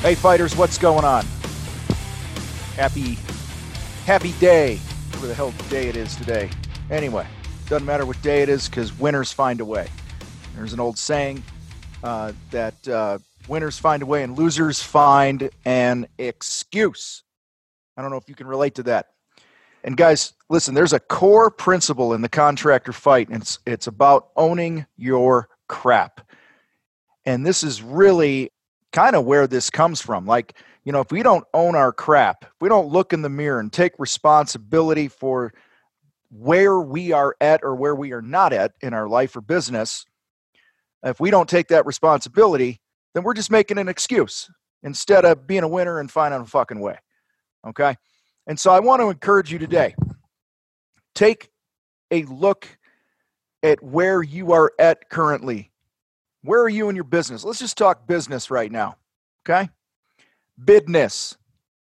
Hey fighters, what's going on? Happy day, whatever the hell day it is today. Anyway, doesn't matter what day it is because winners find a way. There's an old saying that winners find a way and losers find an excuse. I don't know if you can relate to that. And guys, listen, there's a core principle in the contractor fight, and it's about owning your crap. And this is really kind of where this comes from. Like, you know, if we don't own our crap, if we don't look in the mirror and take responsibility for where we are at or where we are not at in our life or business, if we don't take that responsibility, then we're just making an excuse instead of being a winner and finding a fucking way. Okay? And so I want to encourage you today, take a look at where you are at currently. Where are you in your business? Let's just talk business right now, okay? Business.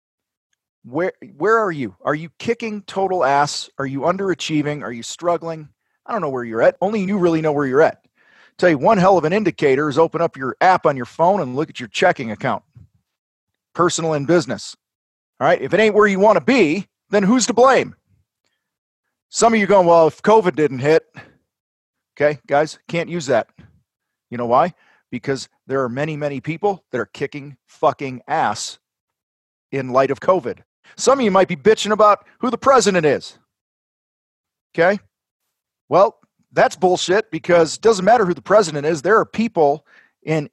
Where are you? Are you kicking total ass? Are you underachieving? Are you struggling? I don't know where you're at. Only you really know where you're at. Tell you one hell of an indicator is open up your app on your phone and look at your checking account. Personal and business. All right? If it ain't where you want to be, then who's to blame? Some of you going, well, if COVID didn't hit, okay, guys, can't use that. You know why? Because there are many, many people that are kicking fucking ass in light of COVID. Some of you might be bitching about who the president is. Okay? Well, that's bullshit because it doesn't matter who the president is. There are people in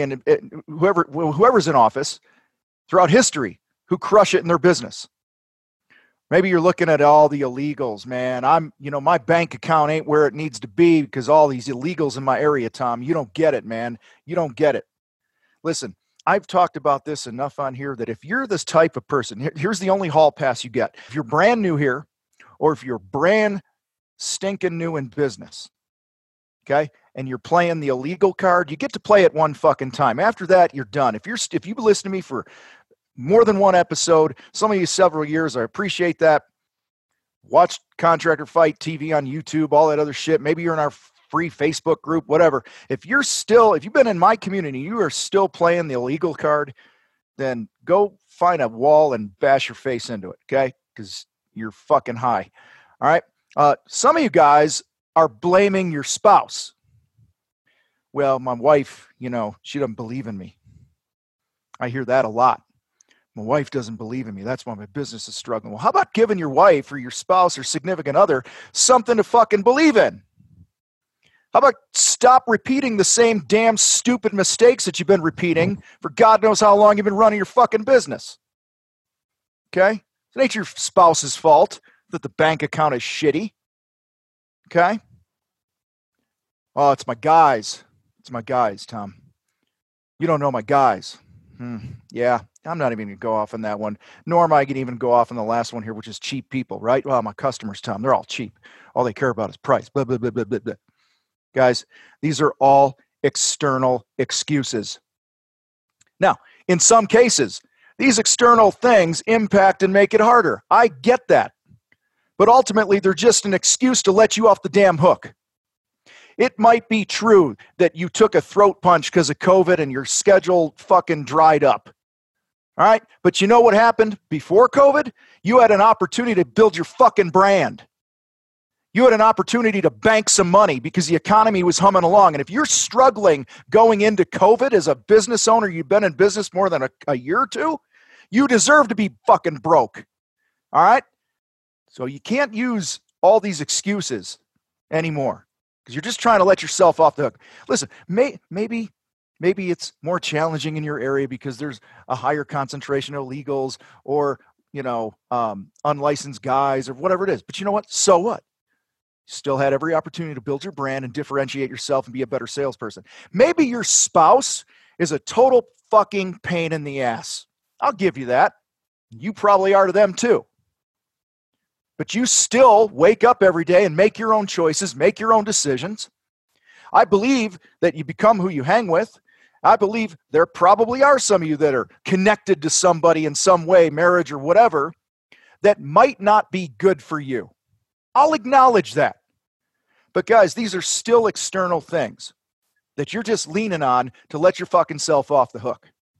whoever's in office throughout history who crush it in their business. Maybe you're looking at all the illegals, man. My bank account ain't where it needs to be because all these illegals in my area, Tom. You don't get it, man. You don't get it. Listen, I've talked about this enough on here that if you're this type of person, here's the only hall pass you get. If you're brand new here or if you're brand stinking new in business, okay, and you're playing the illegal card, you get to play it one fucking time. After that, you're done. If you've listened to me for more than one episode, some of you several years, I appreciate that. Watch Contractor Fight TV on YouTube, all that other shit. Maybe you're in our free Facebook group, whatever. If you've been in my community, you are still playing the illegal card, then go find a wall and bash your face into it, okay? Because you're fucking high. All right? Some of you guys are blaming your spouse. Well, my wife, she doesn't believe in me. I hear that a lot. My wife doesn't believe in me. That's why my business is struggling. Well, how about giving your wife or your spouse or significant other something to fucking believe in? How about stop repeating the same damn stupid mistakes that you've been repeating for God knows how long you've been running your fucking business? Okay? It ain't your spouse's fault that the bank account is shitty. Okay? Oh, it's my guys. It's my guys, Tom. You don't know my guys. Yeah, I'm not even going to go off on that one. Nor am I going to even go off on the last one here, which is cheap people, right? Well, my customers, Tom, they're all cheap. All they care about is price. Blah, blah, blah, blah, blah, blah. Guys, these are all external excuses. Now, in some cases, these external things impact and make it harder. I get that. But ultimately, they're just an excuse to let you off the damn hook. It might be true that you took a throat punch because of COVID and your schedule fucking dried up. All right? But you know what happened before COVID? You had an opportunity to build your fucking brand. You had an opportunity to bank some money because the economy was humming along. And if you're struggling going into COVID as a business owner, you've been in business more than a year or two, you deserve to be fucking broke. All right? So you can't use all these excuses anymore. Because you're just trying to let yourself off the hook. Listen, maybe it's more challenging in your area because there's a higher concentration of illegals or, unlicensed guys or whatever it is. But you know what? So what? You still had every opportunity to build your brand and differentiate yourself and be a better salesperson. Maybe your spouse is a total fucking pain in the ass. I'll give you that. You probably are to them too. But you still wake up every day and make your own choices, make your own decisions. I believe that you become who you hang with. I believe there probably are some of you that are connected to somebody in some way, marriage or whatever, that might not be good for you. I'll acknowledge that. But guys, these are still external things that you're just leaning on to let your fucking self off the hook.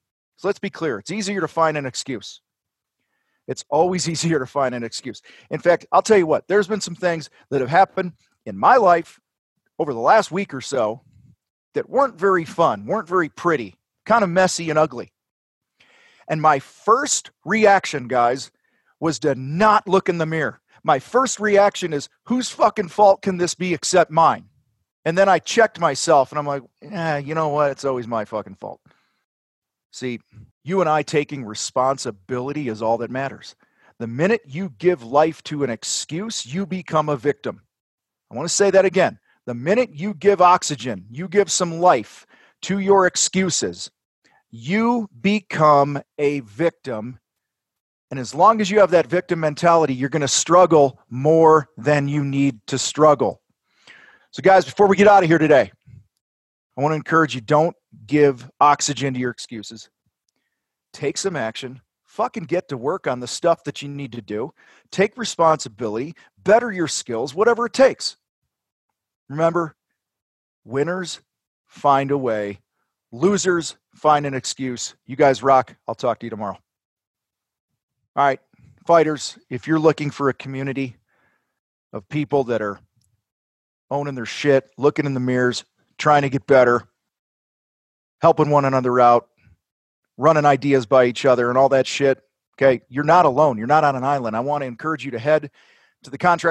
So let's be clear. It's easier to find an excuse. It's always easier to find an excuse. In fact, I'll tell you what, there's been some things that have happened in my life over the last week or so that weren't very fun, weren't very pretty, kind of messy and ugly. And my first reaction, guys, was to not look in the mirror. My first reaction is, whose fucking fault can this be except mine? And then I checked myself and I'm like, you know what? It's always my fucking fault. See, you and I taking responsibility is all that matters. The minute you give life to an excuse, you become a victim. I want to say that again. The minute you give oxygen, you give some life to your excuses, you become a victim. And as long as you have that victim mentality, you're going to struggle more than you need to struggle. So guys, before we get out of here today, I want to encourage you, don't give oxygen to your excuses. Take some action. Fucking get to work on the stuff that you need to do. Take responsibility. Better your skills, whatever it takes. Remember, winners find a way. Losers find an excuse. You guys rock. I'll talk to you tomorrow. All right, fighters, if you're looking for a community of people that are owning their shit, looking in the mirrors, trying to get better, helping one another out, running ideas by each other and all that shit, okay, you're not alone. You're not on an island. I want to encourage you to head to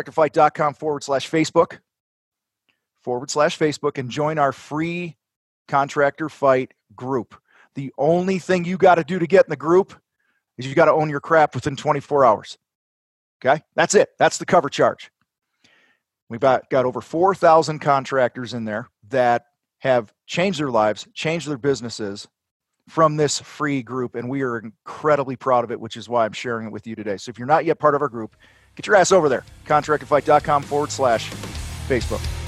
thecontractorfight.com/Facebook and join our free Contractor Fight group. The only thing you got to do to get in the group is you got to own your crap within 24 hours. Okay? That's it. That's the cover charge. We've got over 4,000 contractors in there that have changed their lives, changed their businesses from this free group, and we are incredibly proud of it, which is why I'm sharing it with you today. So if you're not yet part of our group, get your ass over there, contractorfight.com/Facebook.